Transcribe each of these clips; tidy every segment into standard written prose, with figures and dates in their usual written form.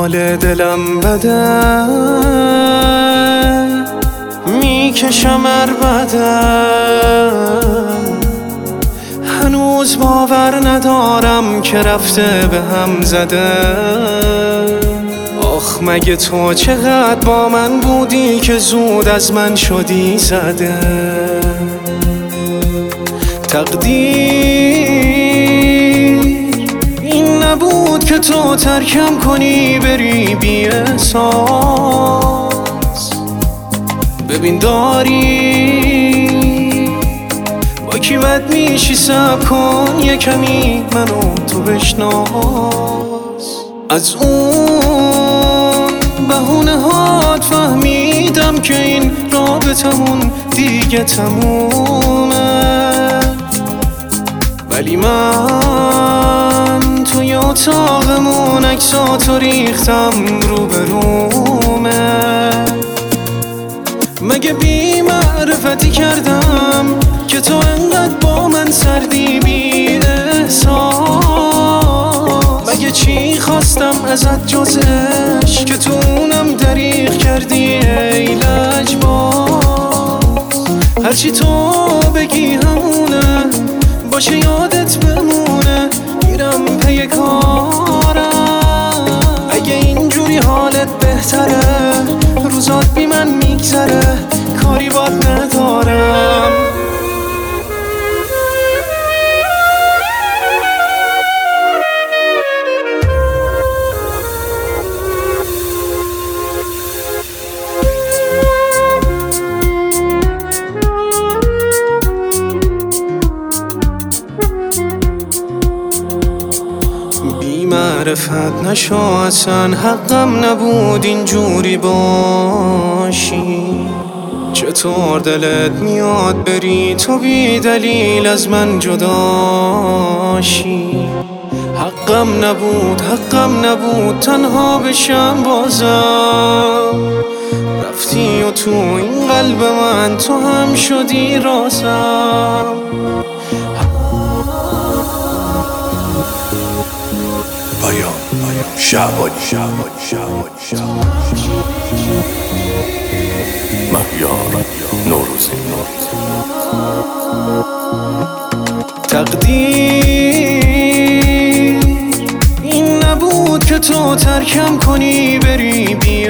حال دلم بده، میکشم عربده، هنوز باور ندارم که رفته به هم زده. آخ مگه تو چقدر با من بودی که زود از من شدی زده. تقدیر این نبود که تو ترکم کنی بری بی احساس. ببین داری با کی بد میشی، صبر کن یه کمی منو تو بشناس. از اون بهونه هات فهمیدم که این رابطمون دیگه تمومه، ولی من توی اتاقمون عکساتو ریختم رو به رومه. مگه بی معرفتی کردم که تو انقدر با من سردی بی احساس؟ مگه چی خواستم ازت جز عشق که تو اونم دریغ کردی ای لجباز؟ هرچی تو بگی همونه، باشه یادت بمونه، میرم پی کارم. اگه اینجوری حالت بهتره، روزات بی من میگذره، کاری باد ندارم. بی معرفت نشو اصلا، حقم نبود اینجوری باشی. چطور دلت میاد بری تو بی دلیل از من جداشی؟ حقم نبود تنها بشم بازم. رفتی و تو این قلب من تو هم شدی رازم. شعبانی مهیار نوروزی. تقدیر این نبود که تو ترکم کنی بری بی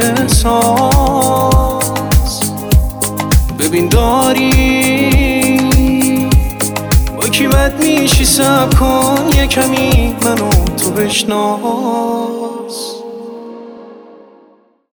احساس. ببین داری با کی بد میشی، صبر کن یه کمی منو تو بشناس.